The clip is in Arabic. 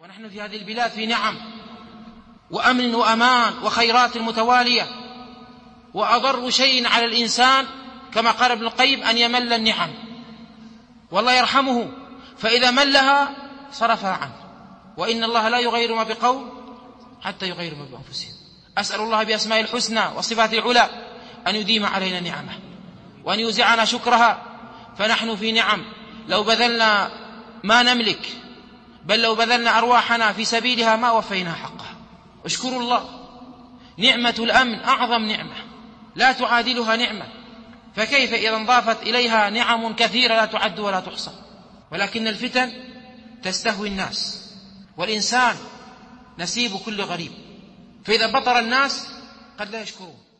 ونحن في هذه البلاد في نعم وأمن وأمان وخيرات متوالية، وأضر شيء على الإنسان كما قال ابن القيم أن يمل النعم، والله يرحمه فإذا ملها صرفها عنه، وإن الله لا يغير ما بقوم حتى يغيروا ما بأنفسهم. أسأل الله بأسماء الحسنى وصفات العلى أن يديم علينا نعمه وأن يوزعنا شكرها، فنحن في نعم لو بذلنا ما نملك، بل لو بذلنا أرواحنا في سبيلها ما وفينا حقها. اشكروا الله، نعمة الأمن أعظم نعمة لا تعادلها نعمة، فكيف إذا انضافت إليها نعم كثيرة لا تعد ولا تحصى؟ ولكن الفتن تستهوي الناس، والإنسان نسيب كل غريب، فإذا بطر الناس قد لا يشكرون.